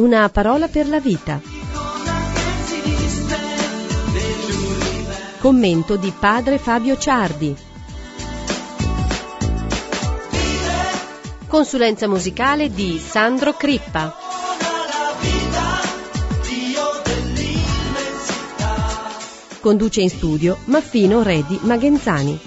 Una parola per la vita. Commento di padre Fabio Ciardi. Consulenza musicale di Sandro Crippa. Conduce in studio Maffino Redi Magenzani.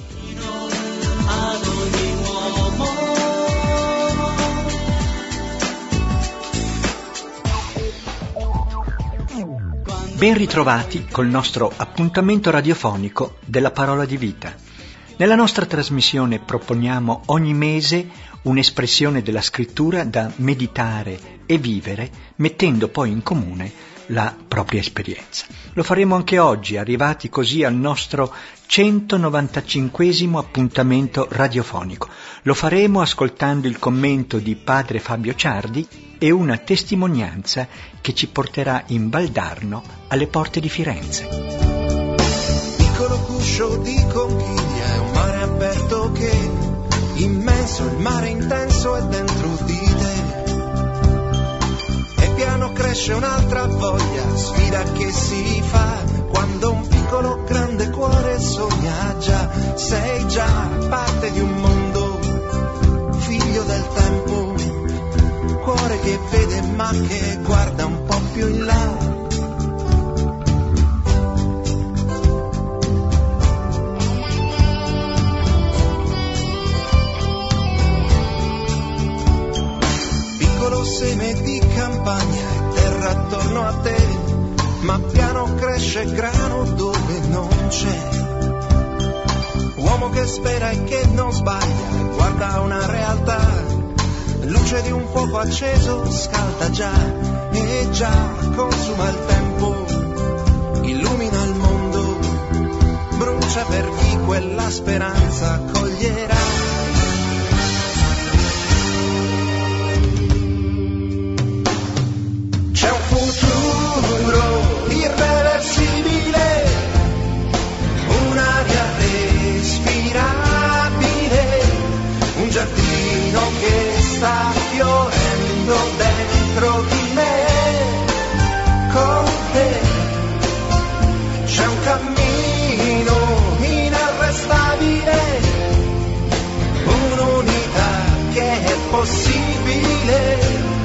Ben ritrovati col nostro appuntamento radiofonico della Parola di Vita. Nella nostra trasmissione proponiamo ogni mese un'espressione della scrittura da meditare e vivere, mettendo poi in comune la propria esperienza. Lo faremo anche oggi, arrivati così al nostro 195esimo appuntamento radiofonico. Lo faremo ascoltando il commento di padre Fabio Ciardi e una testimonianza che ci porterà in Valdarno, alle porte di Firenze. Piccolo guscio di conchiglia è un mare aperto che immenso, il mare intenso è dentro di te. E piano cresce un'altra voglia, sfida che si fa quando un piccolo grande cuore sogna già. Sei già parte di un mondo, figlio del tempo, cuore che vede ma che guarda un po' più in là. Piccolo seme di campagna e terra attorno a te, ma piano cresce grano dove non c'è. Uomo che spera e che non sbaglia, guarda una realtà, luce di un fuoco acceso scalda già e già consuma il tempo, illumina il mondo, brucia per chi quella speranza coglierà. C'è un futuro irreversibile, un'aria respirabile, un giardino che sta fiorendo dentro di me, con te. C'è un cammino inarrestabile, un'unità che è possibile.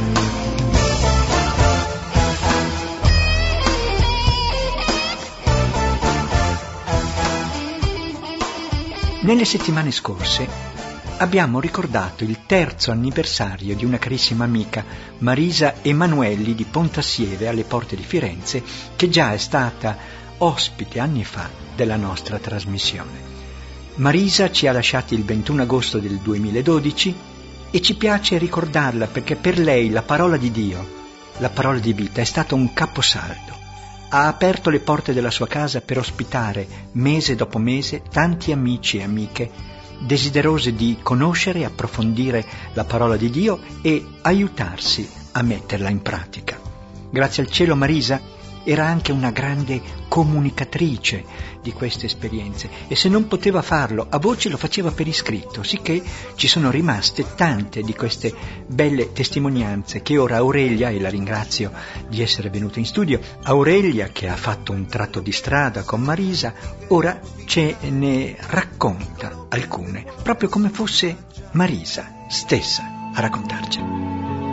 Nelle settimane scorse abbiamo ricordato il 3° anniversario di una carissima amica, Marisa Emanuelli di Pontassieve, alle porte di Firenze, che già è stata ospite anni fa della nostra trasmissione. Marisa ci ha lasciati il 21 agosto del 2012 e ci piace ricordarla perché per lei la parola di Dio, la parola di vita, è stata un caposaldo. Ha aperto le porte della sua casa per ospitare, mese dopo mese, tanti amici e amiche desiderose di conoscere e approfondire la parola di Dio e aiutarsi a metterla in pratica. Grazie al cielo Marisa era anche una grande comunicatrice di queste esperienze e se non poteva farlo a voce lo faceva per iscritto, sicché ci sono rimaste tante di queste belle testimonianze che ora Aurelia, e la ringrazio di essere venuta in studio, Aurelia che ha fatto un tratto di strada con Marisa, ora ce ne racconta alcune, proprio come fosse Marisa stessa a raccontarcene.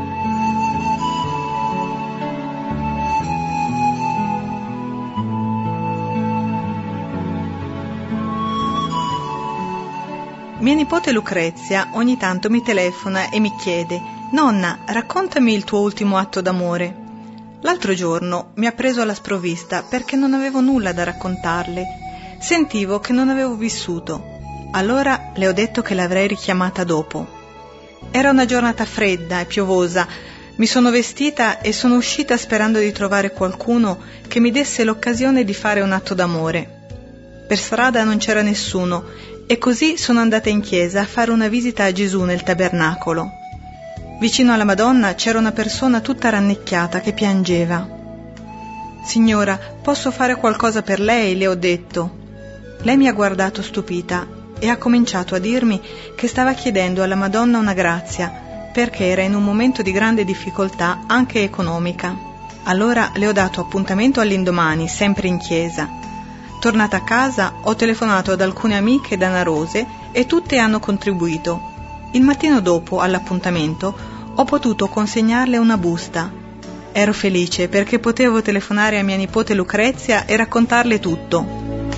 Mia nipote Lucrezia ogni tanto mi telefona e mi chiede: «Nonna, raccontami il tuo ultimo atto d'amore». L'altro giorno mi ha preso alla sprovvista perché non avevo nulla da raccontarle. Sentivo che non avevo vissuto. Allora le ho detto che l'avrei richiamata dopo. Era una giornata fredda e piovosa. Mi sono vestita e sono uscita sperando di trovare qualcuno che mi desse l'occasione di fare un atto d'amore. Per strada non c'era nessuno e così sono andata in chiesa a fare una visita a Gesù nel tabernacolo. Vicino alla Madonna c'era una persona tutta rannicchiata che piangeva. «Signora, posso fare qualcosa per lei?» le ho detto. Lei mi ha guardato stupita e ha cominciato a dirmi che stava chiedendo alla Madonna una grazia, perché era in un momento di grande difficoltà anche economica. Allora le ho dato appuntamento all'indomani, sempre in chiesa. Tornata a casa ho telefonato ad alcune amiche danarose e tutte hanno contribuito. Il mattino dopo, all'appuntamento, ho potuto consegnarle una busta. Ero felice perché potevo telefonare a mia nipote Lucrezia e raccontarle tutto.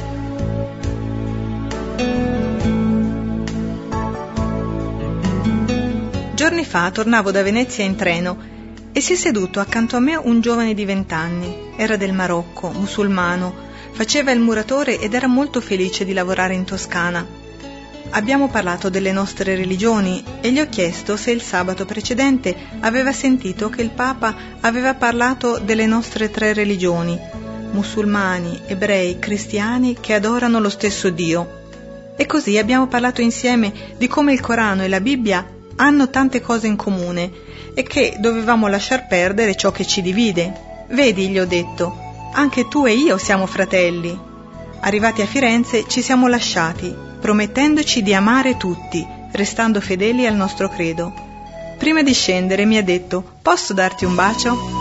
Giorni fa tornavo da Venezia in treno e si è seduto accanto a me un giovane di 20 anni. Era del Marocco, musulmano, faceva il muratore ed era molto felice di lavorare in Toscana. Abbiamo parlato delle nostre religioni e gli ho chiesto se il sabato precedente aveva sentito che il Papa aveva parlato delle nostre 3 religioni, musulmani, ebrei, cristiani che adorano lo stesso Dio. E così abbiamo parlato insieme di come il Corano e la Bibbia hanno tante cose in comune e che dovevamo lasciar perdere ciò che ci divide. Vedi, gli ho detto, anche tu e io siamo fratelli. Arrivati a Firenze ci siamo lasciati, promettendoci di amare tutti, restando fedeli al nostro credo. Prima di scendere mi ha detto: posso darti un bacio?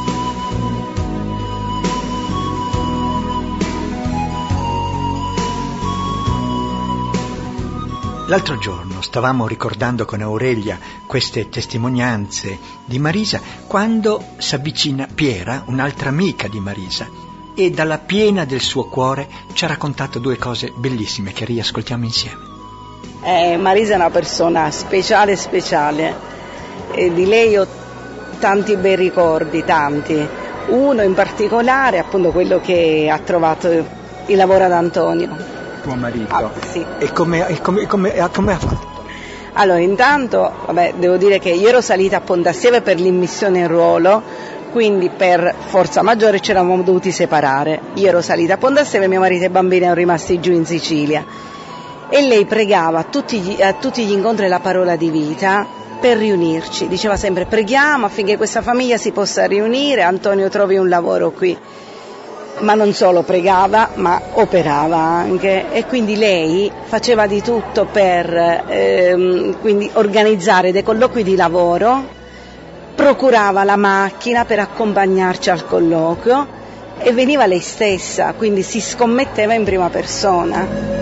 L'altro giorno stavamo ricordando con Aurelia queste testimonianze di Marisa quando s'avvicina Piera, un'altra amica di Marisa, e dalla piena del suo cuore ci ha raccontato 2 cose bellissime che riascoltiamo insieme. Marisa è una persona speciale, e di lei ho tanti bei ricordi, tanti. Uno in particolare, appunto quello che ha trovato il lavoro ad Antonio. Tuo marito? Sì. E come ha fatto? Allora, intanto, devo dire che io ero salita a Pontassieve per l'immissione in ruolo, quindi per forza maggiore ci eravamo dovuti separare. Io ero salita a Pontassieve, mio marito e i bambini erano rimasti giù in Sicilia. E lei pregava a tutti gli incontri la parola di vita per riunirci. Diceva sempre: preghiamo affinché questa famiglia si possa riunire, Antonio trovi un lavoro qui. Ma non solo pregava, ma operava anche, e quindi lei faceva di tutto per quindi organizzare dei colloqui di lavoro, procurava la macchina per accompagnarci al colloquio e veniva lei stessa, quindi si scommetteva in prima persona.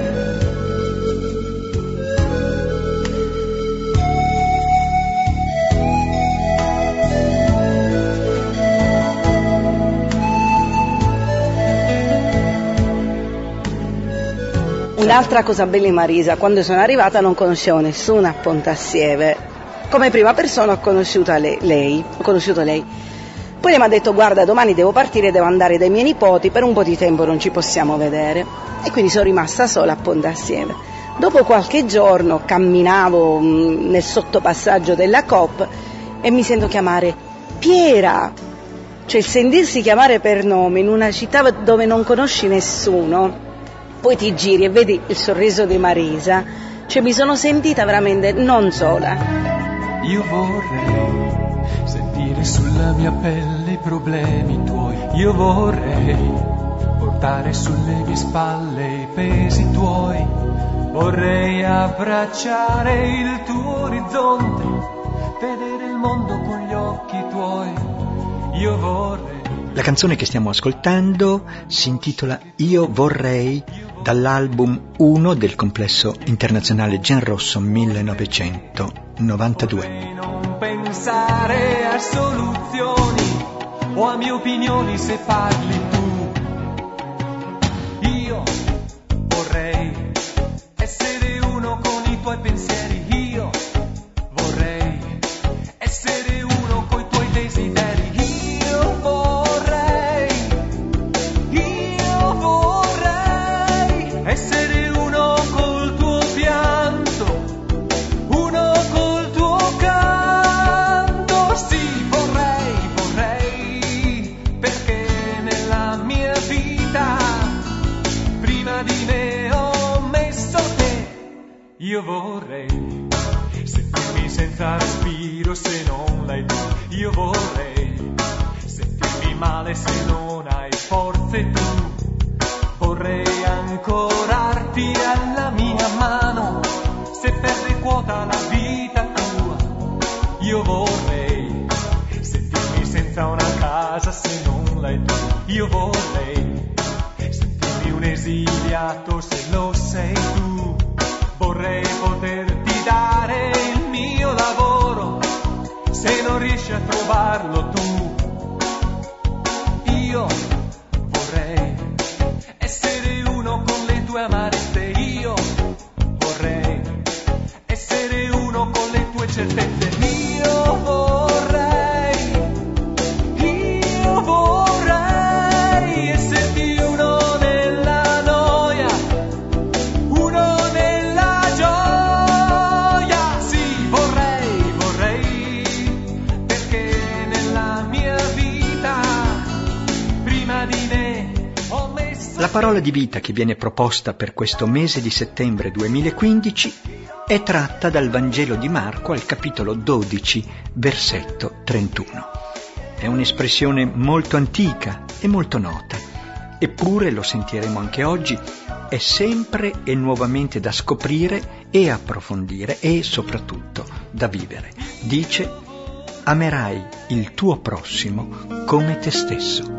Un'altra cosa bella in Marisa, quando sono arrivata non conoscevo nessuno a Pontassieve. Come prima persona ho conosciuto lei. Poi lei mi ha detto: guarda, domani devo partire, devo andare dai miei nipoti, per un po' di tempo non ci possiamo vedere. E quindi sono rimasta sola a Pontassieve. Dopo qualche giorno camminavo nel sottopassaggio della Coop e mi sento chiamare Piera. Cioè il sentirsi chiamare per nome in una città dove non conosci nessuno. Poi ti giri e vedi il sorriso di Marisa, cioè mi sono sentita veramente non sola. Io vorrei sentire sulla mia pelle i problemi tuoi, io vorrei portare sulle mie spalle i pesi tuoi, vorrei abbracciare il tuo orizzonte, vedere il mondo con gli occhi tuoi, io vorrei. La canzone che stiamo ascoltando si intitola Io vorrei, dall'album 1 del complesso internazionale Genrosso 1992. Non pensare a soluzioni o a mie opinioni se parli tu. Io vorrei essere uno con i tuoi pensieri, io vorrei essere uno coi tuoi desideri. Essere uno col tuo pianto, uno col tuo canto, sì, vorrei, perché nella mia vita, prima di me ho messo te. Io vorrei sentirmi senza respiro se non l'hai tu, io vorrei sentirmi male se non hai forze tu. Vorrei ancorarti alla mia mano, se perde quota la vita tua. Io vorrei sentirmi senza una casa se non l'hai tu. Io vorrei sentirmi un esiliato se lo sei tu. Vorrei poterti dare il mio lavoro se non riesci a trovarlo tu. Io vorrei essere uno con le tue amarezze. Io vorrei essere uno con le tue certezze. Io vorrei esserti uno nella noia, uno nella gioia. Sì, vorrei, perché nella mia vita prima di me ho messo... La parola di vita che viene proposta per questo mese di settembre 2015 è tratta dal Vangelo di Marco al capitolo 12, versetto 31. È un'espressione molto antica e molto nota, eppure, lo sentiremo anche oggi, è sempre e nuovamente da scoprire e approfondire e soprattutto da vivere. Dice: amerai il tuo prossimo come te stesso.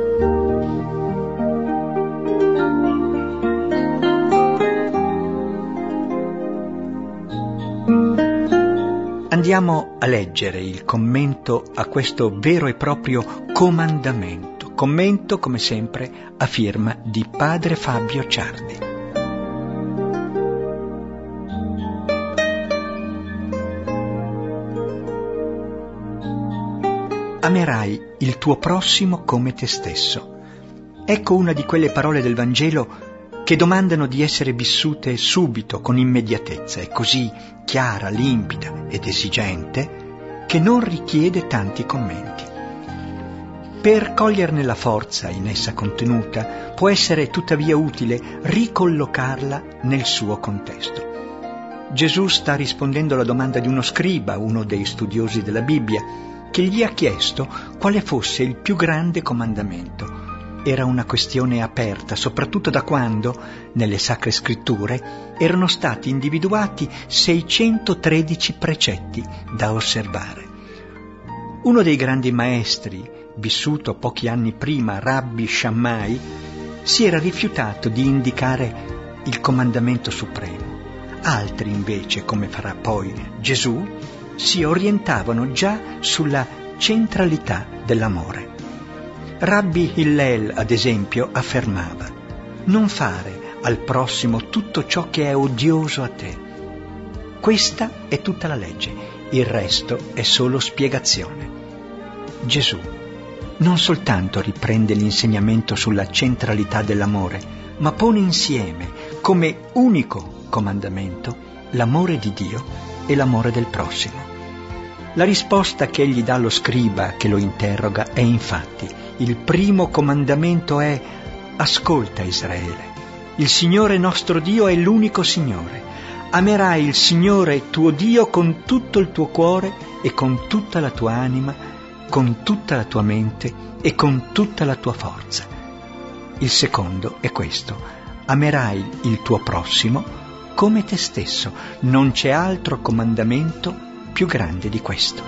Andiamo a leggere il commento a questo vero e proprio comandamento. Commento, come sempre, a firma di padre Fabio Ciardi. Amerai il tuo prossimo come te stesso. Ecco una di quelle parole del Vangelo che domandano di essere vissute subito, con immediatezza. È così chiara, limpida ed esigente che non richiede tanti commenti. Per coglierne la forza in essa contenuta, può essere tuttavia utile ricollocarla nel suo contesto. Gesù sta rispondendo alla domanda di uno scriba, uno dei studiosi della Bibbia, che gli ha chiesto quale fosse il più grande comandamento. Era una questione aperta, soprattutto da quando, nelle Sacre Scritture, erano stati individuati 613 precetti da osservare. Uno dei grandi maestri, vissuto pochi anni prima, Rabbi Shammai, si era rifiutato di indicare il comandamento supremo. Altri invece, come farà poi Gesù, si orientavano già sulla centralità dell'amore. Rabbi Hillel, ad esempio, affermava: non fare al prossimo tutto ciò che è odioso a te. Questa è tutta la legge, il resto è solo spiegazione. Gesù non soltanto riprende l'insegnamento sulla centralità dell'amore, ma pone insieme, come unico comandamento, l'amore di Dio e l'amore del prossimo. La risposta che egli dà allo scriba che lo interroga è infatti: il primo comandamento è: ascolta Israele, il Signore nostro Dio è l'unico Signore. Amerai il Signore tuo Dio con tutto il tuo cuore e con tutta la tua anima, con tutta la tua mente e con tutta la tua forza. Il secondo è questo: amerai il tuo prossimo come te stesso. Non c'è altro comandamento più grande di questo.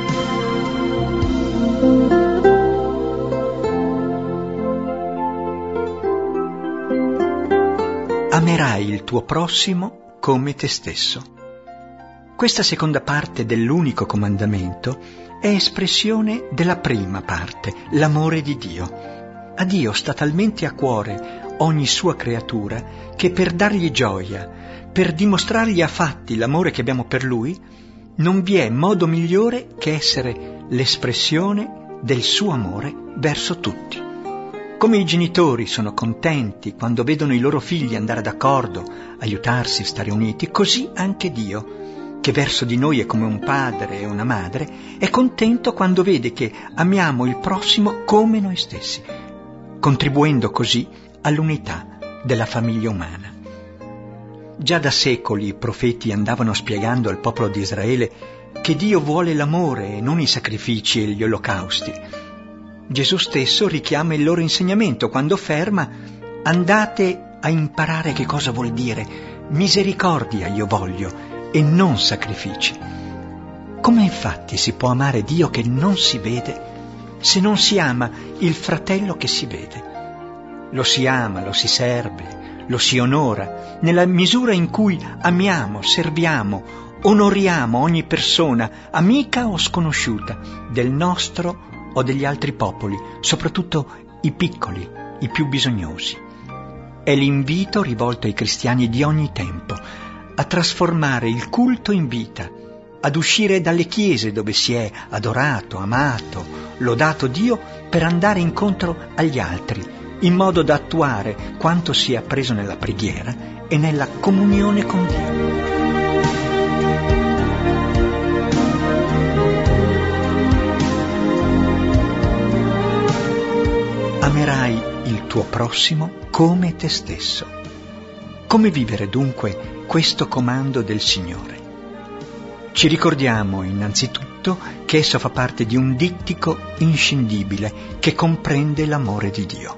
Amerai il tuo prossimo come te stesso. Questa seconda parte dell'unico comandamento è espressione della prima parte, l'amore di Dio. A Dio sta talmente a cuore ogni sua creatura che per dargli gioia, per dimostrargli a fatti l'amore che abbiamo per Lui, non vi è modo migliore che essere l'espressione del suo amore verso tutti. Come i genitori sono contenti quando vedono i loro figli andare d'accordo, aiutarsi, stare uniti, così anche Dio, che verso di noi è come un padre e una madre, è contento quando vede che amiamo il prossimo come noi stessi, contribuendo così all'unità della famiglia umana. Già da secoli i profeti andavano spiegando al popolo di Israele che Dio vuole l'amore e non i sacrifici e gli olocausti. Gesù stesso richiama il loro insegnamento quando afferma: andate a imparare che cosa vuol dire misericordia io voglio e non sacrifici. Come infatti si può amare Dio che non si vede se non si ama il fratello che si vede? Lo si ama, lo si serve, lo si onora nella misura in cui amiamo, serviamo, onoriamo ogni persona, amica o sconosciuta, del nostro o degli altri popoli, soprattutto i piccoli, i più bisognosi. È l'invito rivolto ai cristiani di ogni tempo a trasformare il culto in vita, ad uscire dalle chiese dove si è adorato, amato, lodato Dio per andare incontro agli altri, in modo da attuare quanto si è appreso nella preghiera e nella comunione con Dio. Amerai il tuo prossimo come te stesso. Come vivere dunque questo comando del Signore? Ci ricordiamo innanzitutto che esso fa parte di un dittico inscindibile che comprende l'amore di Dio.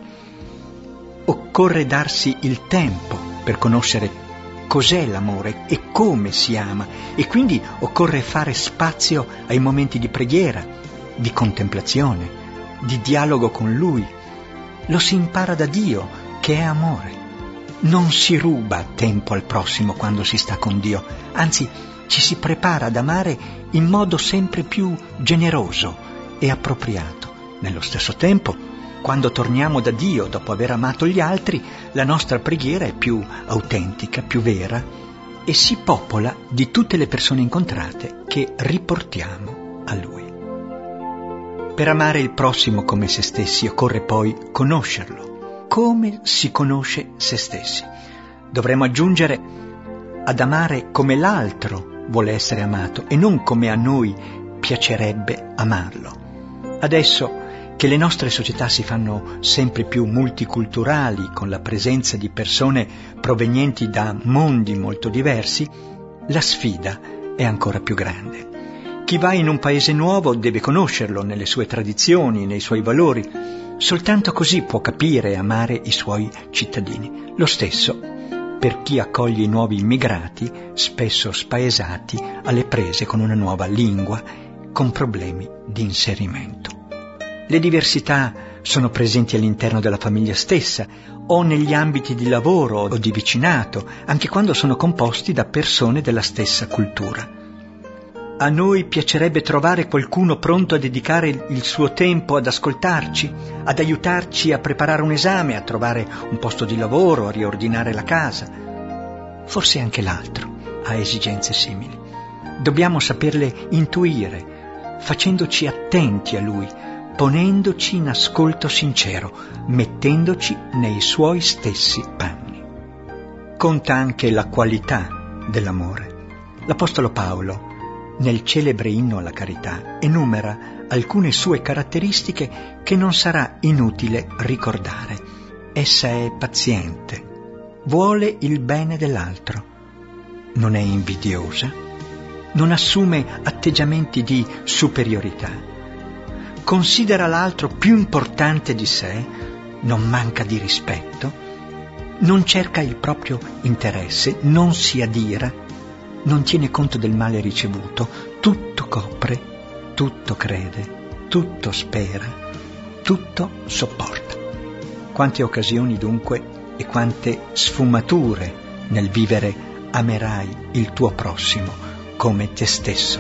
Occorre darsi il tempo per conoscere cos'è l'amore e come si ama, e quindi occorre fare spazio ai momenti di preghiera, di contemplazione, di dialogo con Lui. Lo si impara da Dio, che è amore. Non si ruba tempo al prossimo quando si sta con Dio, anzi ci si prepara ad amare in modo sempre più generoso e appropriato. Nello stesso tempo, quando torniamo da Dio dopo aver amato gli altri, la nostra preghiera è più autentica, più vera, e si popola di tutte le persone incontrate che riportiamo a Lui. Per amare il prossimo come se stessi occorre poi conoscerlo, come si conosce se stessi. Dovremmo aggiungere ad amare come l'altro vuole essere amato e non come a noi piacerebbe amarlo. Adesso che le nostre società si fanno sempre più multiculturali, con la presenza di persone provenienti da mondi molto diversi, la sfida è ancora più grande. Chi va in un paese nuovo deve conoscerlo nelle sue tradizioni, nei suoi valori. Soltanto così può capire e amare i suoi cittadini. Lo stesso per chi accoglie i nuovi immigrati, spesso spaesati, alle prese con una nuova lingua, con problemi di inserimento. Le diversità sono presenti all'interno della famiglia stessa o negli ambiti di lavoro o di vicinato, anche quando sono composti da persone della stessa cultura. A noi piacerebbe trovare qualcuno pronto a dedicare il suo tempo ad ascoltarci, ad aiutarci a preparare un esame, a trovare un posto di lavoro, a riordinare la casa. Forse anche l'altro ha esigenze simili. Dobbiamo saperle intuire, facendoci attenti a lui, ponendoci in ascolto sincero, mettendoci nei suoi stessi panni. Conta anche la qualità dell'amore. L'Apostolo Paolo, nel celebre inno alla carità, enumera alcune sue caratteristiche che non sarà inutile ricordare. Essa è paziente, vuole il bene dell'altro, non è invidiosa, non assume atteggiamenti di superiorità, considera l'altro più importante di sé, non manca di rispetto, non cerca il proprio interesse, non si adira, non tiene conto del male ricevuto, tutto copre, tutto crede, tutto spera, tutto sopporta. Quante occasioni dunque e quante sfumature nel vivere amerai il tuo prossimo come te stesso.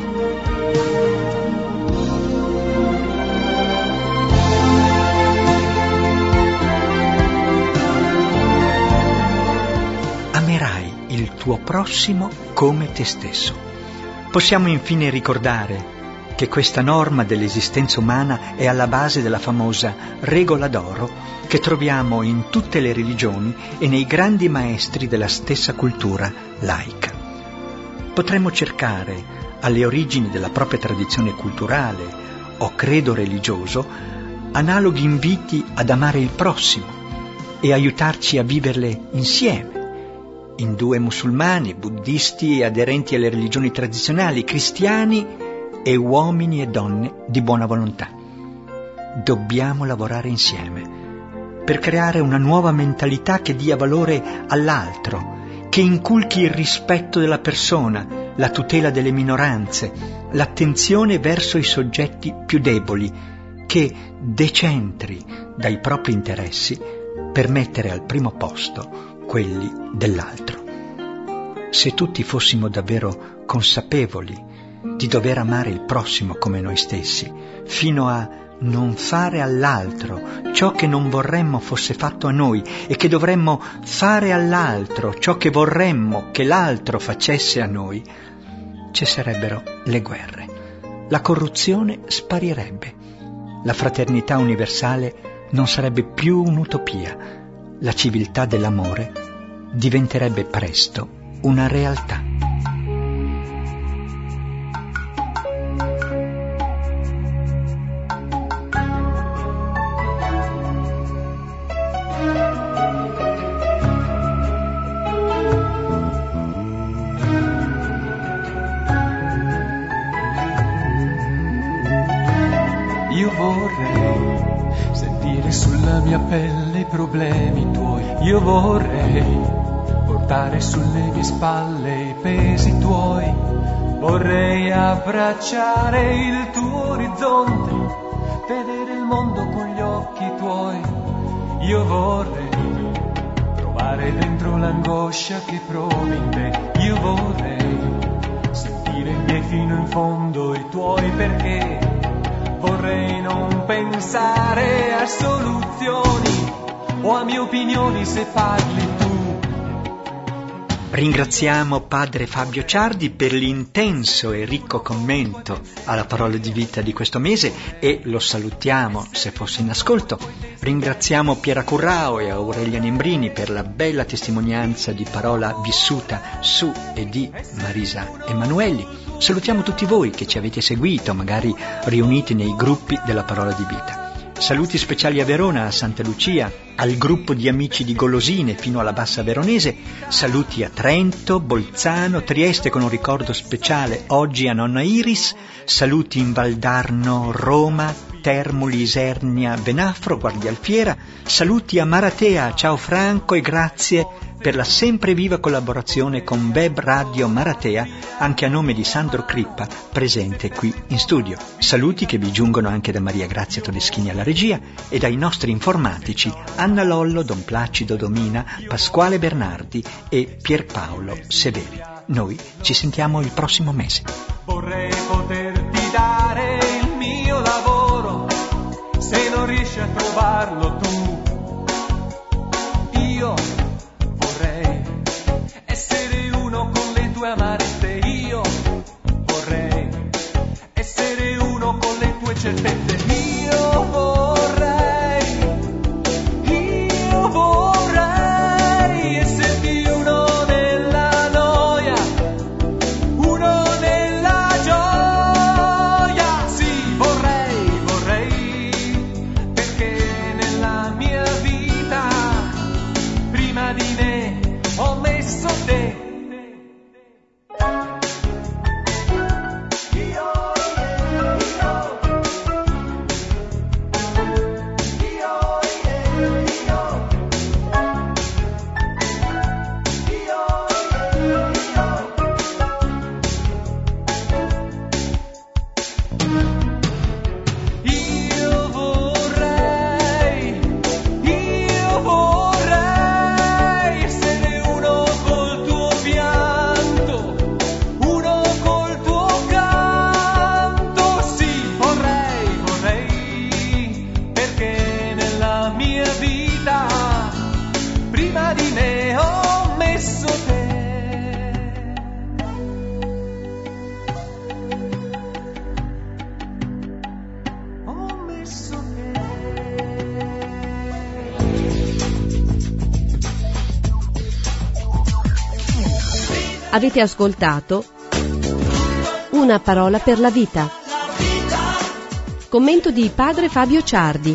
Amerai il tuo prossimo come te stesso. Possiamo infine ricordare che questa norma dell'esistenza umana è alla base della famosa regola d'oro che troviamo in tutte le religioni e nei grandi maestri della stessa cultura laica. Potremmo cercare alle origini della propria tradizione culturale o credo religioso analoghi inviti ad amare il prossimo e aiutarci a viverle insieme. Indù e musulmani, buddisti e aderenti alle religioni tradizionali, cristiani e uomini e donne di buona volontà. Dobbiamo lavorare insieme per creare una nuova mentalità che dia valore all'altro, che inculchi il rispetto della persona, la tutela delle minoranze, l'attenzione verso i soggetti più deboli, che decentri dai propri interessi per mettere al primo posto quelli dell'altro. Se tutti fossimo davvero consapevoli di dover amare il prossimo come noi stessi, fino a non fare all'altro ciò che non vorremmo fosse fatto a noi e che dovremmo fare all'altro ciò che vorremmo che l'altro facesse a noi, cesserebbero le guerre, la corruzione sparirebbe, la fraternità universale non sarebbe più un'utopia, la civiltà dell'amore diventerebbe presto una realtà. Io vorrei sentire sulla mia pelle i problemi tuoi. Io vorrei portare sulle mie spalle i pesi tuoi. Vorrei abbracciare il tuo orizzonte, vedere il mondo con gli occhi tuoi. Io vorrei provare dentro l'angoscia che provi in te. Io vorrei sentire i miei fino in fondo i tuoi perché. Vorrei non pensare a soluzioni o a mie opinioni se parli tu. Ringraziamo padre Fabio Ciardi per l'intenso e ricco commento alla parola di vita di questo mese e lo salutiamo se fosse in ascolto. Ringraziamo Piera Currao e Aurelia Nembrini per la bella testimonianza di parola vissuta su e di Marisa Emanuelli. Salutiamo tutti voi che ci avete seguito, magari riuniti nei gruppi della parola di vita. Saluti speciali a Verona, a Santa Lucia, al gruppo di amici di Golosine fino alla Bassa Veronese. Saluti a Trento, Bolzano, Trieste con un ricordo speciale oggi a nonna Iris. Saluti in Valdarno, Roma, Termoli, Isernia, Venafro, Guardialfiera. Saluti a Maratea, ciao Franco e grazie per la sempre viva collaborazione con Web Radio Maratea, anche a nome di Sandro Crippa, presente qui in studio. Saluti che vi giungono anche da Maria Grazia Todeschini alla regia e dai nostri informatici Anna Lollo, Don Placido Domina, Pasquale Bernardi e Pierpaolo Severi. Noi ci sentiamo il prossimo mese. Vorrei poterti dare il mio lavoro, se non riesci a trovarlo tu. Io vorrei essere uno con le tue amarezze, io vorrei essere uno con le tue certezze, io vorrei esserti uno nella noia, uno nella gioia, sì vorrei, perché nella mia vita prima di me ho messo te. Avete ascoltato Una parola per la vita. Commento di padre Fabio Ciardi.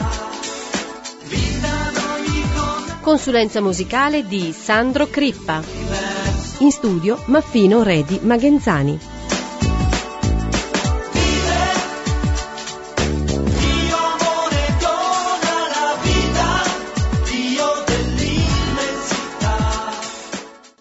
Consulenza musicale di Sandro Crippa. In studio Maffino Redi Magenzani.